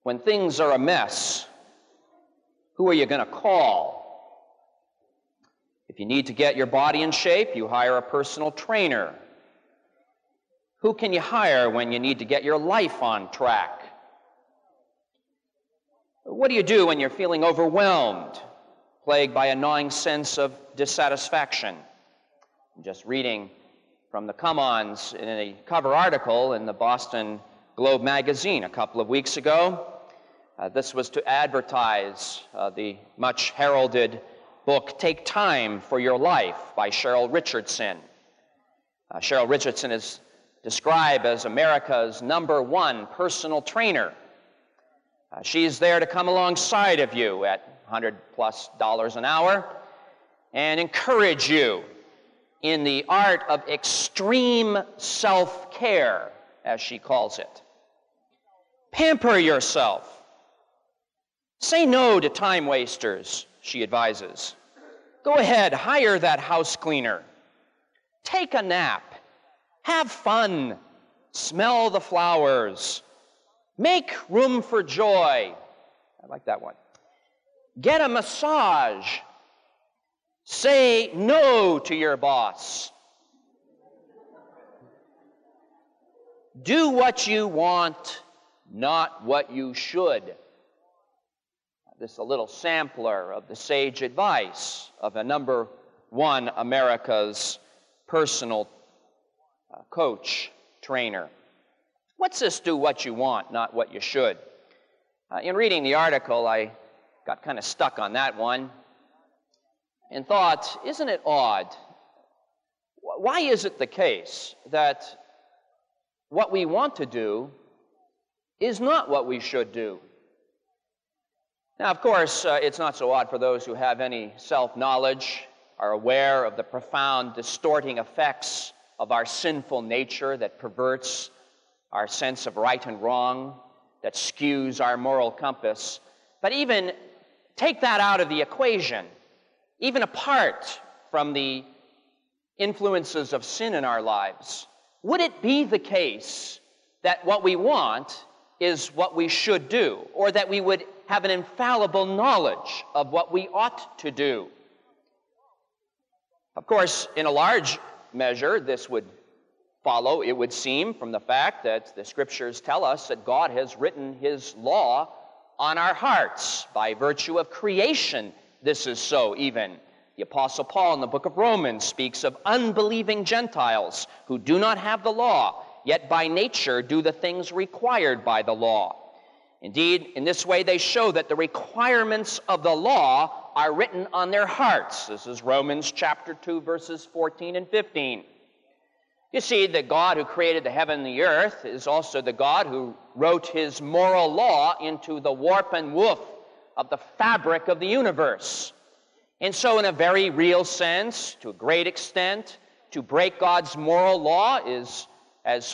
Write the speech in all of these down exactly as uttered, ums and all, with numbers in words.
When things are a mess, who are you going to call? If you need to get your body in shape, you hire a personal trainer. Who can you hire when you need to get your life on track? What do you do when you're feeling overwhelmed, plagued by a gnawing sense of dissatisfaction? I'm just reading from the come-ons in a cover article in the Boston Globe magazine a couple of weeks ago. Uh, this was to advertise uh, the much heralded book, Take Time for Your Life, by Cheryl Richardson. Uh, Cheryl Richardson is described as America's number one personal trainer. Uh, she's there to come alongside of you at one hundred plus dollars an hour and encourage you in the art of extreme self-care, as she calls it. Pamper yourself. Say no to time wasters, she advises. Go ahead, hire that house cleaner. Take a nap. Have fun. Smell the flowers. Make room for joy. I like that one. Get a massage. Say no to your boss. Do what you want, not what you should. This is a little sampler of the sage advice of a number one America's personal uh, coach, trainer. What's this do what you want, not what you should? Uh, in reading the article, I got kind of stuck on that one and thought, isn't it odd? Why is it the case that what we want to do is not what we should do? Now, of course, uh, it's not so odd for those who have any self-knowledge, are aware of the profound distorting effects of our sinful nature that perverts our sense of right and wrong, that skews our moral compass. But even take that out of the equation, even apart from the influences of sin in our lives, would it be the case that what we want is what we should do, or that we would have an infallible knowledge of what we ought to do? Of course, in a large measure, this would follow, it would seem, from the fact that the Scriptures tell us that God has written His law on our hearts. By virtue of creation, this is so even. The Apostle Paul in the book of Romans speaks of unbelieving Gentiles who do not have the law, yet by nature do the things required by the law. Indeed, in this way they show that the requirements of the law are written on their hearts. This is Romans chapter two, verses fourteen and fifteen. You see, the God who created the heaven and the earth is also the God who wrote His moral law into the warp and woof of the fabric of the universe. And so in a very real sense, to a great extent, to break God's moral law is as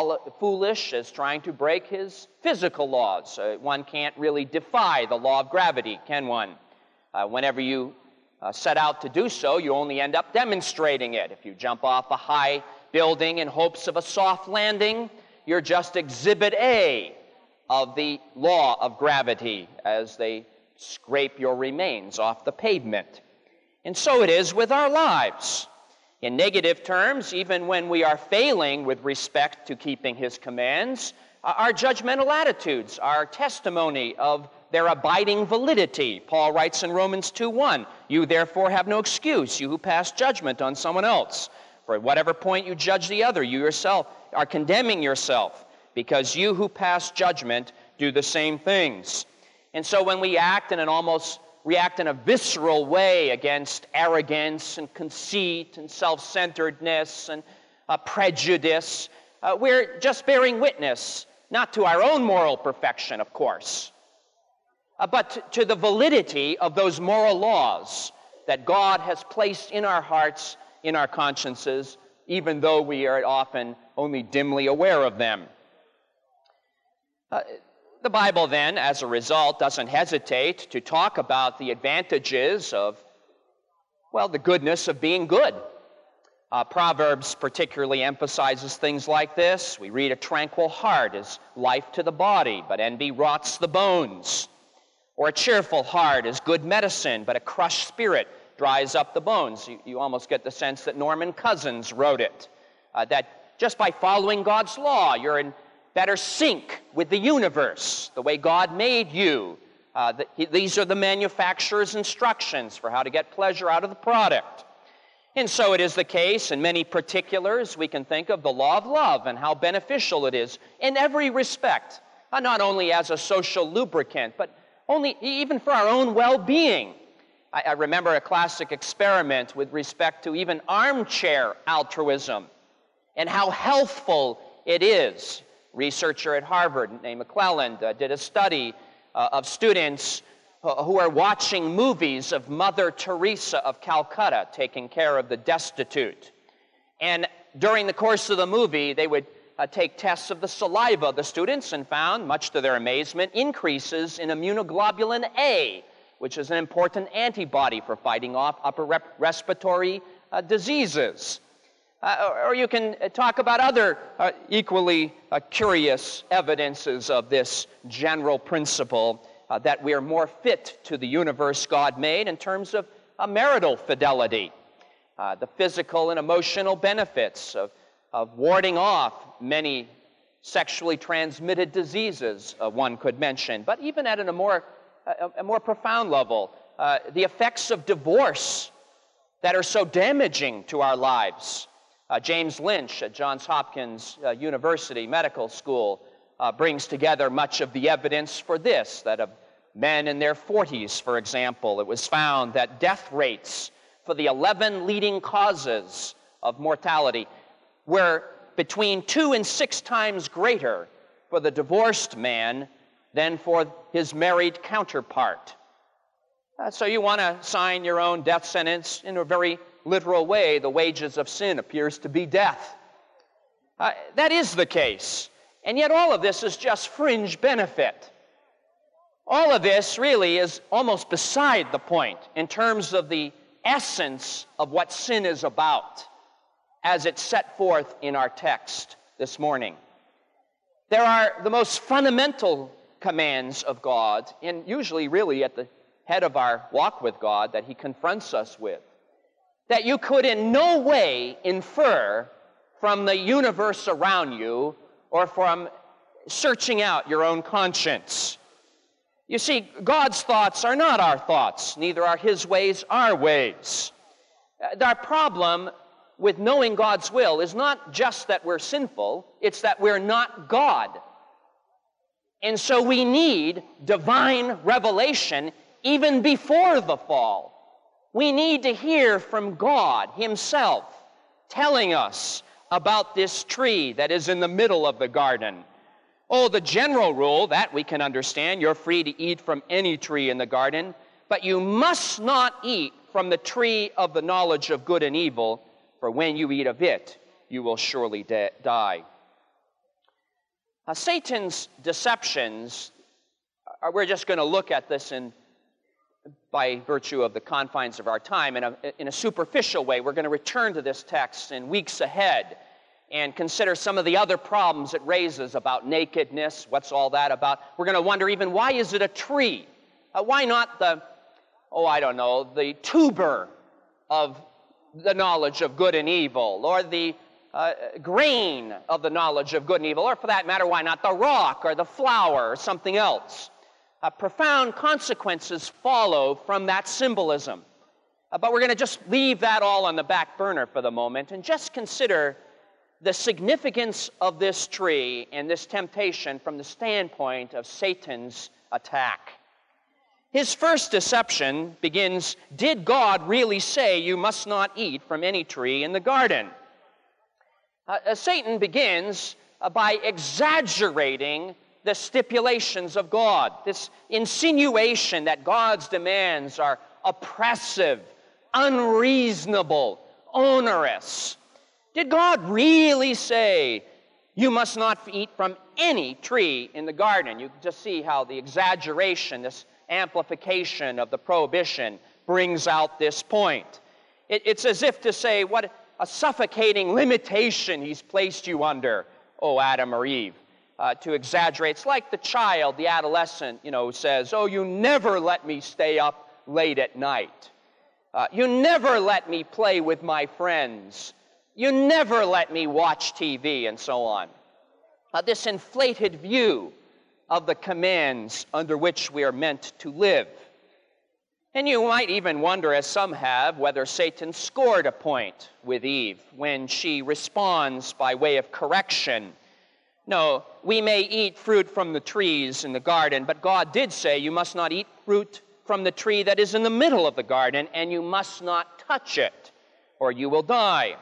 foolish as trying to break His physical laws. Uh, one can't really defy the law of gravity, can one? Uh, whenever you uh, set out to do so, you only end up demonstrating it. If you jump off a high building in hopes of a soft landing, you're just exhibit A of the law of gravity as they scrape your remains off the pavement. And so it is with our lives. In negative terms, even when we are failing with respect to keeping His commands, our judgmental attitudes are testimony of their abiding validity. Paul writes in Romans two one, "You therefore have no excuse, you who pass judgment on someone else. For at whatever point you judge the other, you yourself are condemning yourself, because you who pass judgment do the same things." And so when we act in an almost react in a visceral way against arrogance and conceit and self-centeredness and uh, prejudice, uh, we're just bearing witness, not to our own moral perfection, of course, uh, but to the validity of those moral laws that God has placed in our hearts, in our consciences, even though we are often only dimly aware of them. Uh, The Bible then, as a result, doesn't hesitate to talk about the advantages of, well, the goodness of being good. Uh, Proverbs particularly emphasizes things like this. We read, a tranquil heart is life to the body, but envy rots the bones. Or a cheerful heart is good medicine, but a crushed spirit dries up the bones. You, you almost get the sense that Norman Cousins wrote it. Uh, that just by following God's law, you're in better sync with the universe, the way God made you. Uh, the, he, these are the manufacturer's instructions for how to get pleasure out of the product. And so it is the case in many particulars. We can think of the law of love and how beneficial it is in every respect, uh, not only as a social lubricant, but only even for our own well-being. I, I remember a classic experiment with respect to even armchair altruism and how healthful it is. A researcher at Harvard named McClelland uh, did a study uh, of students who are watching movies of Mother Teresa of Calcutta taking care of the destitute. And during the course of the movie, they would uh, take tests of the saliva of the students and found, much to their amazement, increases in immunoglobulin A, which is an important antibody for fighting off upper rep- respiratory uh, diseases. Uh, or, or you can talk about other uh, equally uh, curious evidences of this general principle. Uh, that we are more fit to the universe God made in terms of uh, marital fidelity, uh, the physical and emotional benefits of, of warding off many sexually transmitted diseases, uh, one could mention. But even at a more, a, a more profound level, uh, the effects of divorce that are so damaging to our lives. Uh, James Lynch at Johns Hopkins uh, University Medical School Uh, brings together much of the evidence for this, that of men in their forties, for example, it was found that death rates for the eleven leading causes of mortality were between two and six times greater for the divorced man than for his married counterpart. Uh, so you want to sign your own death sentence in a very literal way. The wages of sin appears to be death. Uh, that is the case. And yet all of this is just fringe benefit. All of this really is almost beside the point in terms of the essence of what sin is about as it's set forth in our text this morning. There are the most fundamental commands of God, and usually really at the head of our walk with God that He confronts us with, that you could in no way infer from the universe around you or from searching out your own conscience. You see, God's thoughts are not our thoughts, neither are His ways our ways. Uh, our problem with knowing God's will is not just that we're sinful, it's that we're not God. And so we need divine revelation even before the fall. We need to hear from God Himself telling us about this tree that is in the middle of the garden. Oh, the general rule, that we can understand, you're free to eat from any tree in the garden, but you must not eat from the tree of the knowledge of good and evil, for when you eat of it, you will surely de- die. Uh, Satan's deceptions, uh, we're just going to look at this in by virtue of the confines of our time. In a, in a superficial way, we're going to return to this text in weeks ahead and consider some of the other problems it raises about nakedness. What's all that about? We're going to wonder even, why is it a tree? Uh, why not the, oh, I don't know, the tuber of the knowledge of good and evil, or the uh, grain of the knowledge of good and evil, or for that matter, why not the rock or the flower or something else? Uh, profound consequences follow from that symbolism. Uh, but we're going to just leave that all on the back burner for the moment and just consider the significance of this tree and this temptation from the standpoint of Satan's attack. His first deception begins, did God really say you must not eat from any tree in the garden? Uh, uh, Satan begins uh, by exaggerating the stipulations of God, this insinuation that God's demands are oppressive, unreasonable, onerous. Did God really say you must not eat from any tree in the garden? You can just see how the exaggeration, this amplification of the prohibition brings out this point. It, it's as if to say, what a suffocating limitation he's placed you under, oh Adam or Eve. Uh, to exaggerate, it's like the child, the adolescent, you know, says, oh, you never let me stay up late at night. Uh, you never let me play with my friends. You never let me watch T V, and so on. Uh, this inflated view of the commands under which we are meant to live. And you might even wonder, as some have, whether Satan scored a point with Eve when she responds by way of correction. No, we may eat fruit from the trees in the garden, but God did say you must not eat fruit from the tree that is in the middle of the garden, and you must not touch it, or you will die.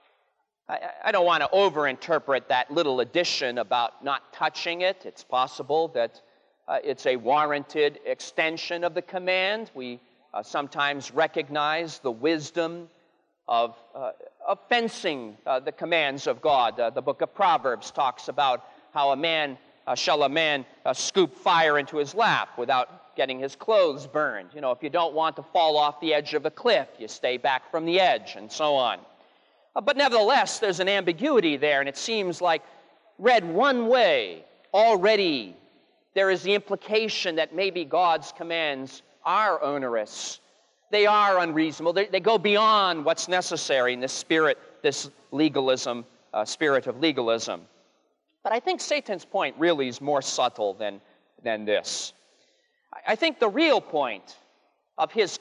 I, I don't want to overinterpret that little addition about not touching it. It's possible that uh, it's a warranted extension of the command. We uh, sometimes recognize the wisdom of uh, of fencing uh, the commands of God. Uh, the book of Proverbs talks about how a man, uh, shall a man uh, scoop fire into his lap without getting his clothes burned. You know, if you don't want to fall off the edge of a cliff, you stay back from the edge, and so on. Uh, but nevertheless, there's an ambiguity there, and it seems like read one way, already there is the implication that maybe God's commands are onerous. They are unreasonable. They, they go beyond what's necessary in this spirit, this legalism, uh, spirit of legalism. But I think Satan's point really is more subtle than, than this. I, I think the real point of his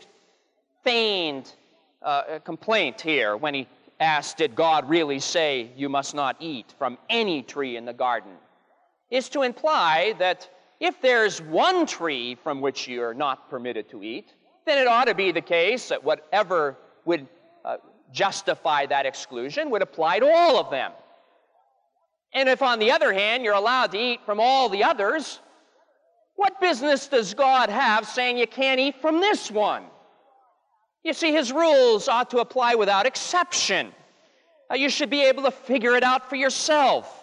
feigned uh, complaint here, when he asked, did God really say you must not eat from any tree in the garden, is to imply that if there's one tree from which you're not permitted to eat, then it ought to be the case that whatever would uh, justify that exclusion would apply to all of them. And if, on the other hand, you're allowed to eat from all the others, what business does God have saying you can't eat from this one? You see, his rules ought to apply without exception. Uh, you should be able to figure it out for yourself.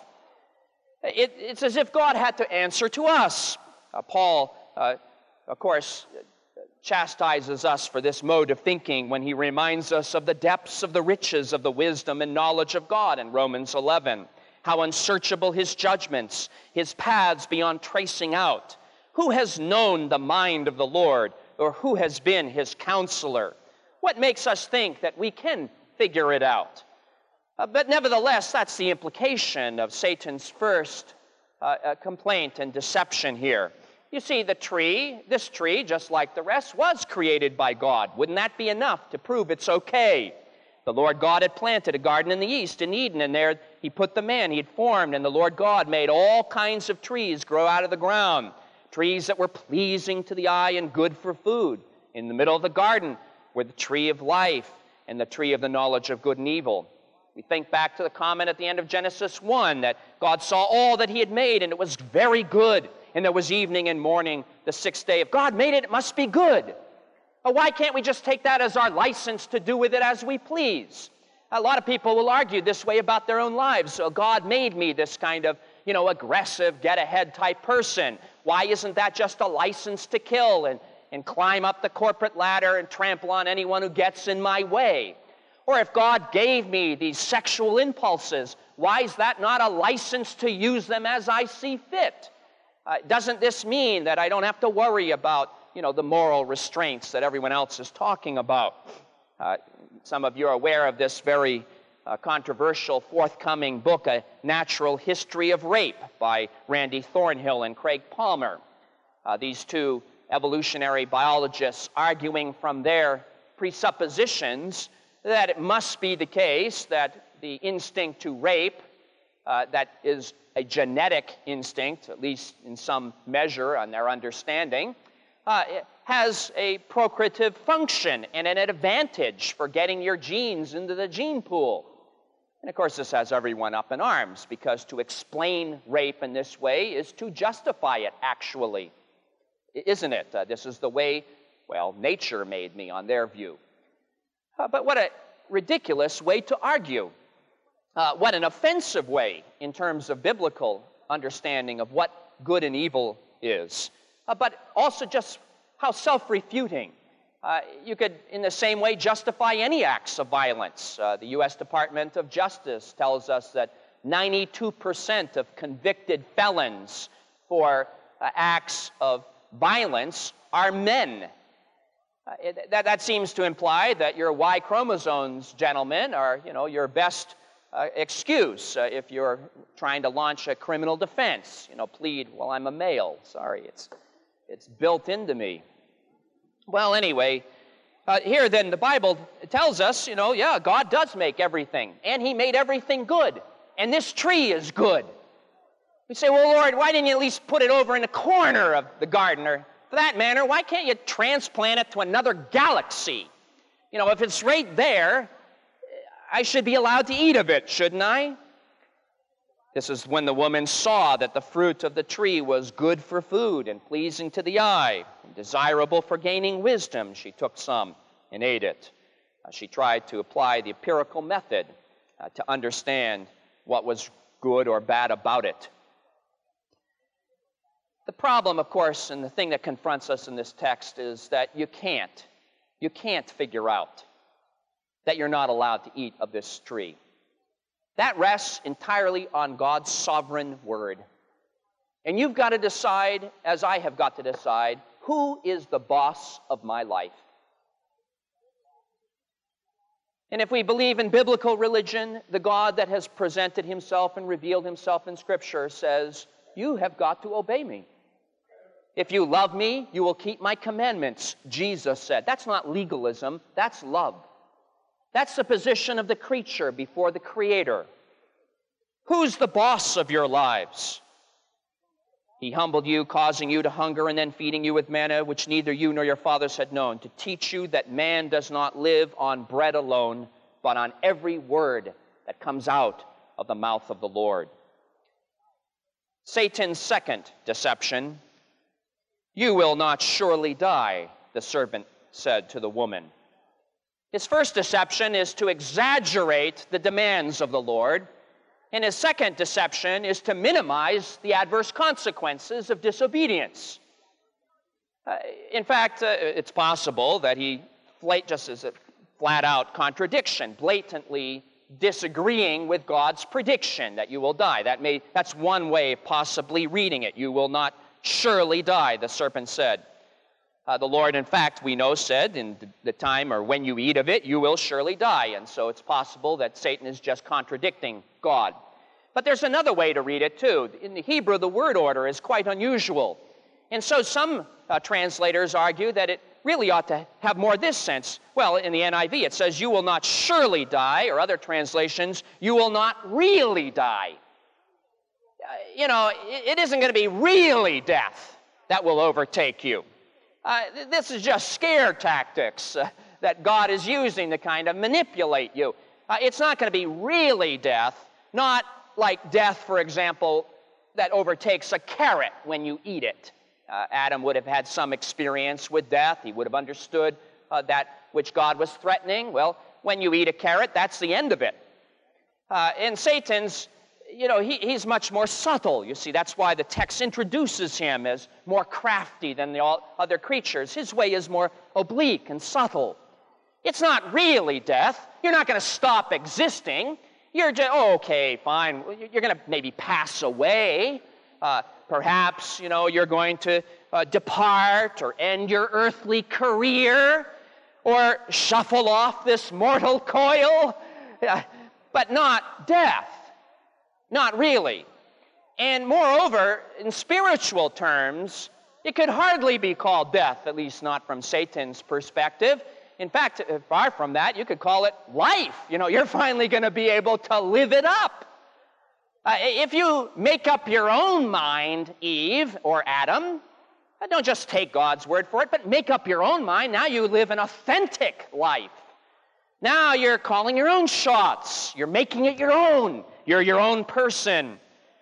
It, it's as if God had to answer to us. Uh, Paul, uh, of course, chastises us for this mode of thinking when he reminds us of the depths of the riches of the wisdom and knowledge of God in Romans eleven. How unsearchable his judgments, his paths beyond tracing out. Who has known the mind of the Lord, or who has been his counselor? What makes us think that we can figure it out? Uh, but nevertheless, that's the implication of Satan's first uh, uh, complaint and deception here. You see, the tree, this tree, just like the rest, was created by God. Wouldn't that be enough to prove it's okay? The Lord God had planted a garden in the east, in Eden, and there he put the man he had formed, and the Lord God made all kinds of trees grow out of the ground, trees that were pleasing to the eye and good for food. In the middle of the garden were the tree of life and the tree of the knowledge of good and evil. We think back to the comment at the end of Genesis one that God saw all that he had made, and it was very good. And there was evening and morning, the sixth day. If God made it, it must be good. Well, why can't we just take that as our license to do with it as we please? A lot of people will argue this way about their own lives. So God made me this kind of, you know, aggressive, get-ahead type person. Why isn't that just a license to kill and, and climb up the corporate ladder and trample on anyone who gets in my way? Or if God gave me these sexual impulses, why is that not a license to use them as I see fit? Uh, doesn't this mean that I don't have to worry about, you know, the moral restraints that everyone else is talking about? Uh, some of you are aware of this very uh, controversial forthcoming book, A Natural History of Rape, by Randy Thornhill and Craig Palmer. Uh, these two evolutionary biologists arguing from their presuppositions that it must be the case that the instinct to rape, uh, that is a genetic instinct, at least in some measure on their understanding, uh, has a procreative function and an advantage for getting your genes into the gene pool. And of course, this has everyone up in arms, because to explain rape in this way is to justify it, actually. Isn't it? Uh, this is the way, well, nature made me, on their view. Uh, but what a ridiculous way to argue. Uh, what an offensive way in terms of biblical understanding of what good and evil is. Uh, but also just how self-refuting. Uh, you could, in the same way, justify any acts of violence. Uh, the U S Department of Justice tells us that ninety-two percent of convicted felons for uh, acts of violence are men. Uh, it, that, that seems to imply that your Y chromosomes, gentlemen, are, you know, your best uh, excuse uh, if you're trying to launch a criminal defense. You know, plead, well, I'm a male. Sorry, it's, it's built into me. Well, anyway, uh, here then the Bible tells us, you know, yeah, God does make everything, and He made everything good, and this tree is good. We say, well, Lord, why didn't you at least put it over in the corner of the garden? Or for that matter, why can't you transplant it to another galaxy? You know, if it's right there, I should be allowed to eat of it, shouldn't I? This is when the woman saw that the fruit of the tree was good for food and pleasing to the eye, and desirable for gaining wisdom. She took some and ate it. Uh, she tried to apply the empirical method uh, to understand what was good or bad about it. The problem, of course, and the thing that confronts us in this text is that you can't, you can't figure out that you're not allowed to eat of this tree. That rests entirely on God's sovereign word. And you've got to decide, as I have got to decide, who is the boss of my life? And if we believe in biblical religion, the God that has presented Himself and revealed Himself in Scripture says, you have got to obey me. If you love me, you will keep my commandments, Jesus said. That's not legalism, that's love. That's the position of the creature before the Creator. Who's the boss of your lives? He humbled you, causing you to hunger, and then feeding you with manna, which neither you nor your fathers had known, to teach you that man does not live on bread alone, but on every word that comes out of the mouth of the Lord. Satan's second deception. You will not surely die, the serpent said to the woman. His first deception is to exaggerate the demands of the Lord, and his second deception is to minimize the adverse consequences of disobedience. Uh, in fact, uh, it's possible that he, just as a flat-out contradiction, blatantly disagreeing with God's prediction that you will die. That may, that's one way of possibly reading it. You will not surely die, the serpent said. Uh, the Lord, in fact, we know, said, in the time or when you eat of it, you will surely die. And so it's possible that Satan is just contradicting God. But there's another way to read it, too. In the Hebrew, the word order is quite unusual. And so some uh, translators argue that it really ought to have more this sense. Well, in the N I V, it says, you will not surely die, or other translations, you will not really die. Uh, you know, it, it isn't going to be really death that will overtake you. Uh, this is just scare tactics uh, that God is using to kind of manipulate you. Uh, it's not going to be really death, not like death, for example, that overtakes a carrot when you eat it. Uh, Adam would have had some experience with death. He would have understood uh, that which God was threatening. Well, when you eat a carrot, that's the end of it. Uh, in Satan's, you know, he, he's much more subtle. You see, that's why the text introduces him as more crafty than the all other creatures. His way is more oblique and subtle. It's not really death. You're not going to stop existing. You're just, oh, okay, fine. You're going to maybe pass away. Uh, perhaps, you know, you're going to uh, depart or end your earthly career or shuffle off this mortal coil, uh, but not death. Not really. And moreover, in spiritual terms, it could hardly be called death, at least not from Satan's perspective. In fact, far from that, you could call it life. You know, you're finally going to be able to live it up. Uh, if you make up your own mind, Eve or Adam, don't just take God's word for it, but make up your own mind. Now you live an authentic life. Now you're calling your own shots. You're making it your own. You're your own person.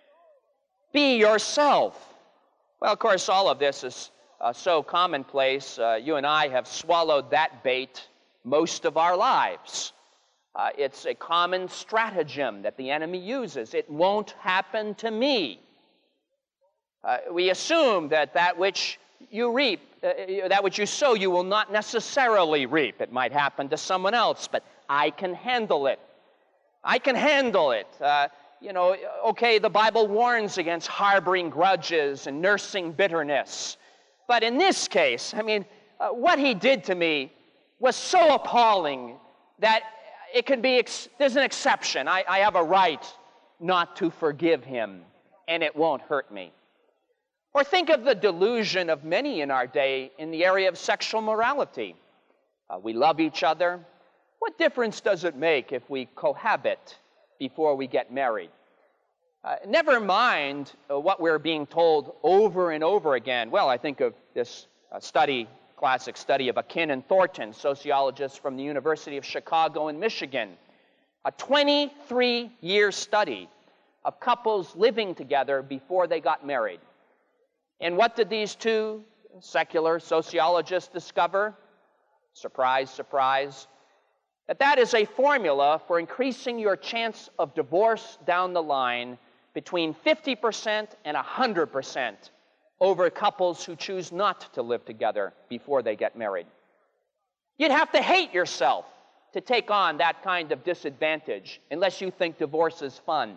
Be yourself. Well, of course, all of this is uh, so commonplace. Uh, you and I have swallowed that bait most of our lives. Uh, it's a common stratagem that the enemy uses. It won't happen to me. Uh, we assume that that which you reap, uh, that which you sow, you will not necessarily reap. It might happen to someone else, but I can handle it. I can handle it. Uh, you know, okay, the Bible warns against harboring grudges and nursing bitterness. But in this case, I mean, uh, what he did to me was so appalling that it can be, ex- there's an exception. I, I have a right not to forgive him, and it won't hurt me. Or think of the delusion of many in our day in the area of sexual morality. Uh, we love each other. What difference does it make if we cohabit before we get married? Uh, never mind uh, what we're being told over and over again. Well, I think of this uh, study, classic study of Akin and Thornton, sociologists from the University of Chicago in Michigan. A twenty-three year study of couples living together before they got married. And what did these two secular sociologists discover? Surprise, surprise. That that is a formula for increasing your chance of divorce down the line between fifty percent and one hundred percent over couples who choose not to live together before they get married. You'd have to hate yourself to take on that kind of disadvantage unless you think divorce is fun.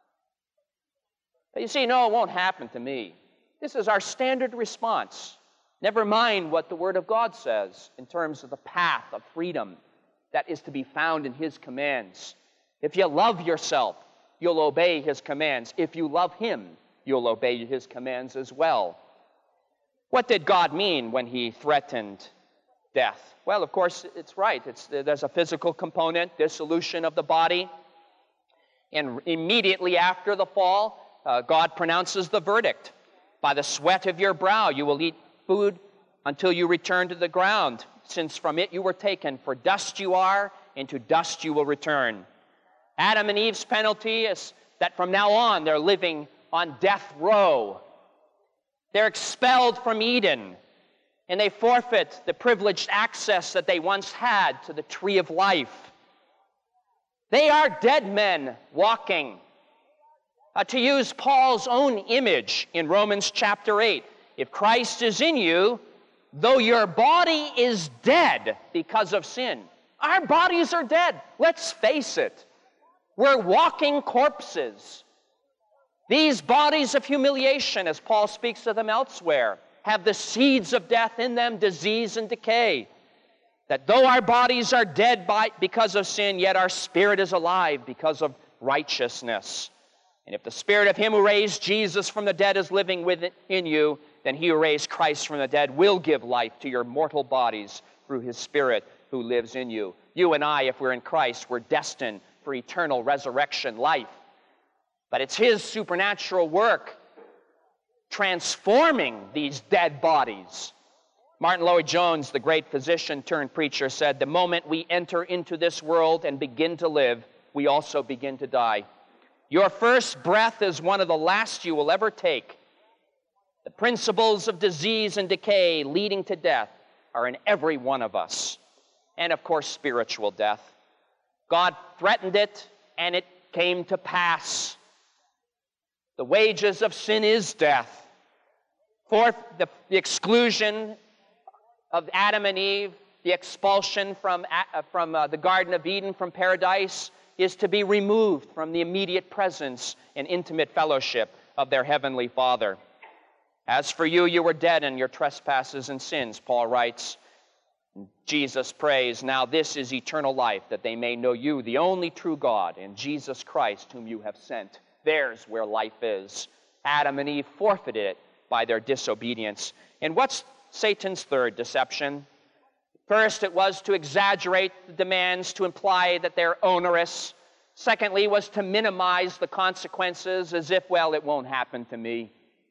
But you see, no, it won't happen to me. This is our standard response. Never mind what the Word of God says in terms of the path of freedom that is to be found in His commands. If you love yourself, you'll obey His commands. If you love Him, you'll obey His commands as well. What did God mean when He threatened death? Well, of course, it's right. It's, there's a physical component, dissolution of the body. And immediately after the fall, uh, God pronounces the verdict. By the sweat of your brow you will eat food until you return to the ground, since from it you were taken. For dust you are, and to dust you will return. Adam and Eve's penalty is that from now on they're living on death row. They're expelled from Eden, and they forfeit the privileged access that they once had to the tree of life. They are dead men walking. Uh, to use Paul's own image in Romans chapter eight, if Christ is in you, though your body is dead because of sin. Our bodies are dead. Let's face it. We're walking corpses. These bodies of humiliation, as Paul speaks of them elsewhere, have the seeds of death in them, disease and decay. That though our bodies are dead by, because of sin, yet our spirit is alive because of righteousness. And if the Spirit of Him who raised Jesus from the dead is living within you, then He who raised Christ from the dead will give life to your mortal bodies through His Spirit who lives in you. You and I, if we're in Christ, we're destined for eternal resurrection life. But it's His supernatural work transforming these dead bodies. Martin Lloyd-Jones, the great physician turned preacher, said, "The moment we enter into this world and begin to live, we also begin to die. Your first breath is one of the last you will ever take. The principles of disease and decay leading to death are in every one of us." And of course, spiritual death. God threatened it, and it came to pass. The wages of sin is death. Fourth, the, the exclusion of Adam and Eve, the expulsion from, uh, from uh, the Garden of Eden, from paradise, is to be removed from the immediate presence and intimate fellowship of their heavenly Father. As for you, you were dead in your trespasses and sins, Paul writes. Jesus prays, "Now this is eternal life, that they may know you, the only true God, and Jesus Christ, whom you have sent." There's where life is. Adam and Eve forfeited it by their disobedience. And what's Satan's third deception? First, it was to exaggerate the demands, to imply that they're onerous. Secondly, was to minimize the consequences as if, well, it won't happen to me.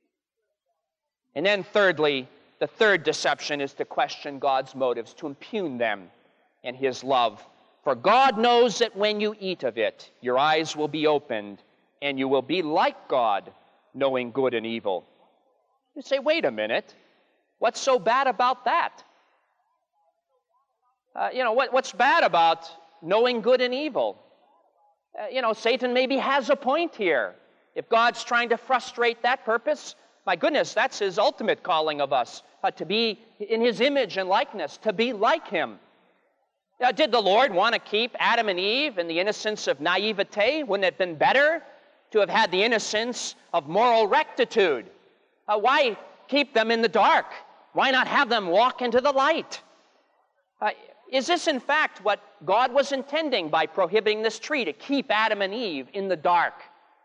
And then thirdly, the third deception is to question God's motives, to impugn them and His love. For God knows that when you eat of it, your eyes will be opened, and you will be like God, knowing good and evil. You say, wait a minute, what's so bad about that? Uh, you know, what, what's bad about knowing good and evil? Uh, you know, Satan maybe has a point here. If God's trying to frustrate that purpose, My goodness, that's his ultimate calling of us, uh, to be in his image and likeness, to be like him. Now, did the Lord want to keep Adam and Eve in the innocence of naivete? Wouldn't it have been better to have had the innocence of moral rectitude? Uh, why keep them in the dark? Why not have them walk into the light? Uh, is this, in fact, what God was intending by prohibiting this tree, to keep Adam and Eve in the dark?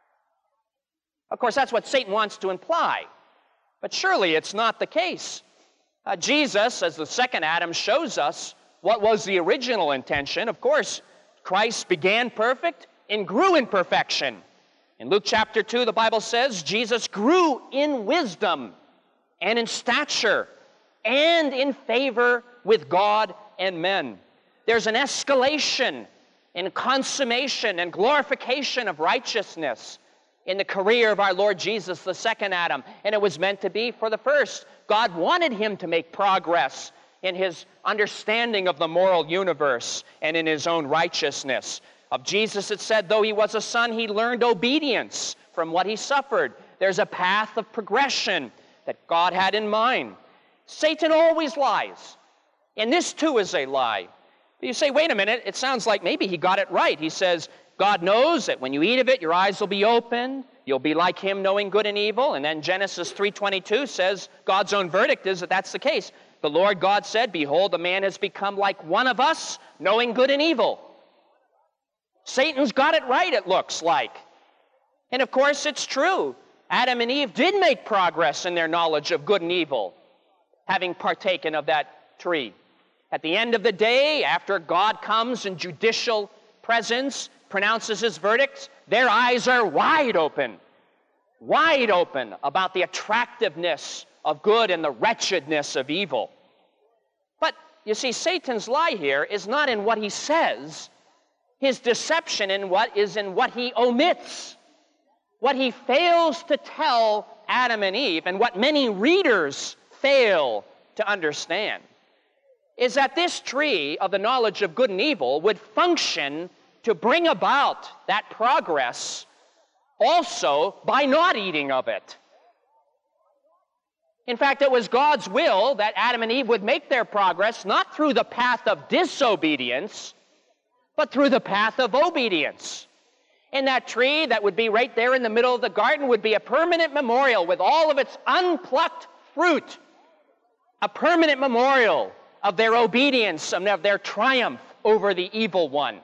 Of course, that's what Satan wants to imply. But surely it's not the case. Uh, Jesus, as the second Adam, shows us what was the original intention. Of course, Christ began perfect and grew in perfection. In Luke chapter two, the Bible says, Jesus grew in wisdom and in stature and in favor with God and men. There's an escalation in consummation and glorification of righteousness in the career of our Lord Jesus, the second Adam, and it was meant to be for the first. God wanted him to make progress in his understanding of the moral universe and in his own righteousness. Of Jesus, it said, though he was a son, he learned obedience from what he suffered. There's a path of progression that God had in mind. Satan always lies, and this too is a lie. You say, wait a minute, it sounds like maybe he got it right. He says, God knows that when you eat of it, your eyes will be opened. You'll be like him, knowing good and evil. And then Genesis three twenty-two says God's own verdict is that that's the case. The Lord God said, behold, the man has become like one of us, knowing good and evil. Satan's got it right, it looks like. And of course, it's true. Adam and Eve did make progress in their knowledge of good and evil, having partaken of that tree. At the end of the day, after God comes in judicial presence, pronounces his verdicts, their eyes are wide open, wide open about the attractiveness of good and the wretchedness of evil. But you see, Satan's lie here is not in what he says. His deception in what is in what he omits. What he fails to tell Adam and Eve, and what many readers fail to understand, is that this tree of the knowledge of good and evil would function to bring about that progress also by not eating of it. In fact, it was God's will that Adam and Eve would make their progress not through the path of disobedience, but through the path of obedience. And that tree that would be right there in the middle of the garden would be a permanent memorial with all of its unplucked fruit, a permanent memorial of their obedience and of their triumph over the evil one.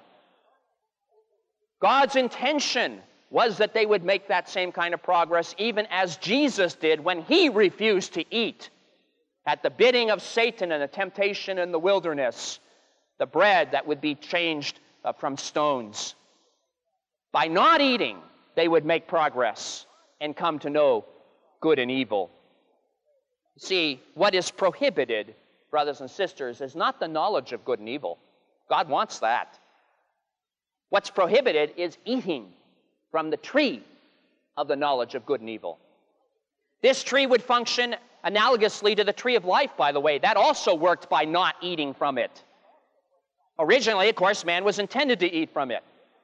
God's intention was that they would make that same kind of progress, even as Jesus did when he refused to eat at the bidding of Satan and the temptation in the wilderness, the bread that would be changed uh, from stones. By not eating, they would make progress and come to know good and evil. See, what is prohibited, brothers and sisters, is not the knowledge of good and evil. God wants that. What's prohibited is eating from the tree of the knowledge of good and evil. This tree would function analogously to the tree of life, by the way. That also worked by not eating from it. Originally, of course, man was intended to eat from it.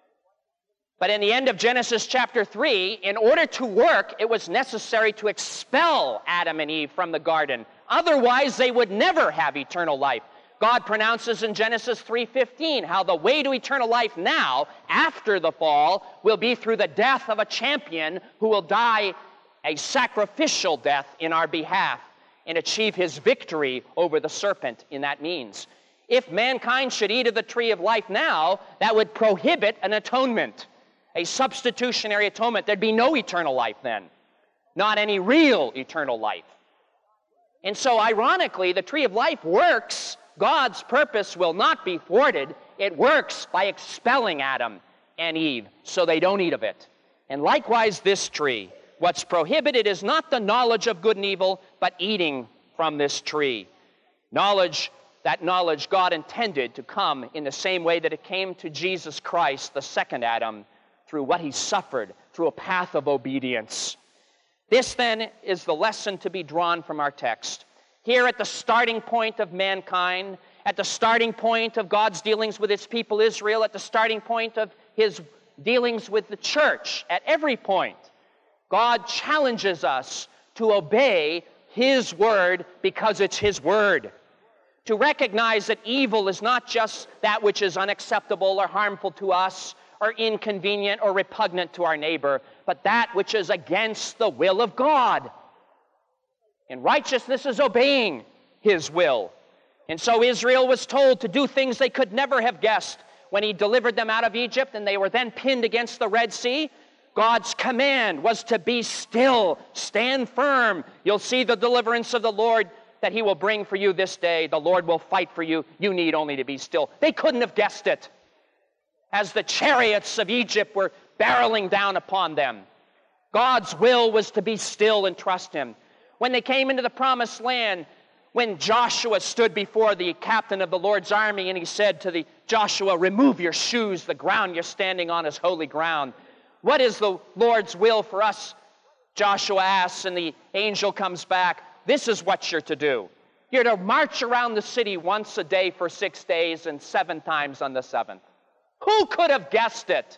But in the end of Genesis chapter three, in order to work, it was necessary to expel Adam and Eve from the garden. Otherwise, they would never have eternal life. God pronounces in Genesis three fifteen how the way to eternal life now, after the fall, will be through the death of a champion who will die a sacrificial death in our behalf and achieve his victory over the serpent in that means. If mankind should eat of the tree of life now, that would prohibit an atonement, a substitutionary atonement. There'd be no eternal life then, not any real eternal life. And so, ironically, the tree of life works. God's purpose will not be thwarted. It works by expelling Adam and Eve so they don't eat of it. And likewise, this tree. What's prohibited is not the knowledge of good and evil, but eating from this tree. Knowledge, that knowledge God intended to come in the same way that it came to Jesus Christ, the second Adam, through what he suffered, through a path of obedience. This, then, is the lesson to be drawn from our text. Here at the starting point of mankind, at the starting point of God's dealings with his people Israel, at the starting point of his dealings with the church, at every point, God challenges us to obey His word because it's His word. To recognize that evil is not just that which is unacceptable or harmful to us or inconvenient or repugnant to our neighbor, but that which is against the will of God. And righteousness is obeying His will. And so Israel was told to do things they could never have guessed when He delivered them out of Egypt and they were then pinned against the Red Sea. God's command was to be still, stand firm. You'll see the deliverance of the Lord that He will bring for you this day. The Lord will fight for you. You need only to be still. They couldn't have guessed it as the chariots of Egypt were barreling down upon them. God's will was to be still and trust Him. When they came into the promised land, when Joshua stood before the captain of the Lord's army and he said to the Joshua, remove your shoes, the ground you're standing on is holy ground. What is the Lord's will for us? Joshua asks, and the angel comes back. This is what you're to do. You're to march around the city once a day for six days and seven times on the seventh. Who could have guessed it?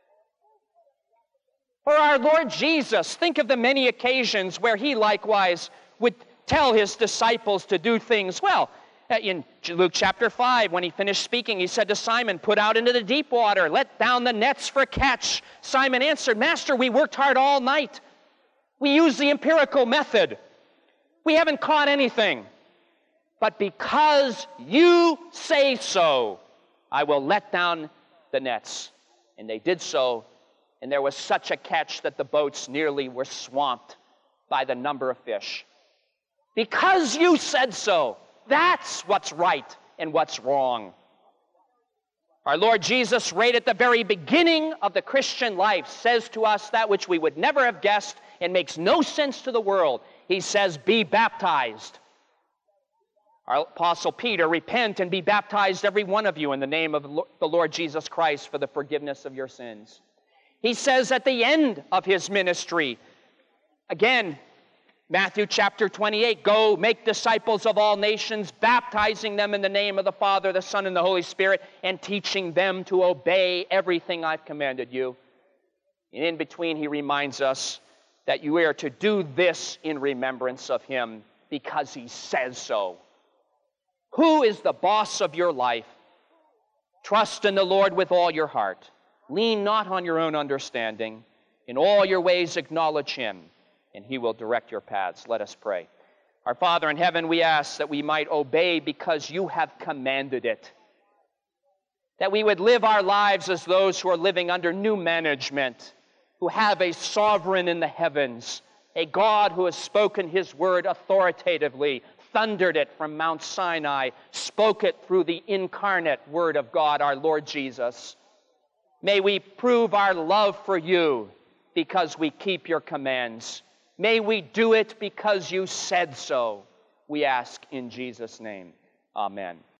Or our Lord Jesus, think of the many occasions where He likewise would tell His disciples to do things. Well, in Luke chapter five, when He finished speaking, He said to Simon, put out into the deep water, let down the nets for catch. Simon answered, Master, we worked hard all night. We used the empirical method. We haven't caught anything. But because you say so, I will let down the nets. And they did so, and there was such a catch that the boats nearly were swamped by the number of fish. Because you said so. That's what's right and what's wrong. Our Lord Jesus, right at the very beginning of the Christian life, says to us that which we would never have guessed and makes no sense to the world. He says, be baptized. Our Apostle Peter, repent and be baptized, every one of you, in the name of the Lord Jesus Christ for the forgiveness of your sins. He says at the end of His ministry, again, Matthew chapter twenty-eight, go make disciples of all nations, baptizing them in the name of the Father, the Son, and the Holy Spirit, and teaching them to obey everything I've commanded you. And in between, He reminds us that you are to do this in remembrance of Him because He says so. Who is the boss of your life? Trust in the Lord with all your heart. Lean not on your own understanding. In all your ways acknowledge Him, and He will direct your paths. Let us pray. Our Father in heaven, we ask that we might obey because you have commanded it. That we would live our lives as those who are living under new management, who have a sovereign in the heavens, a God who has spoken His word authoritatively, thundered it from Mount Sinai, spoke it through the incarnate Word of God, our Lord Jesus. May we prove our love for you because we keep your commands. May we do it because you said so. We ask in Jesus' name. Amen.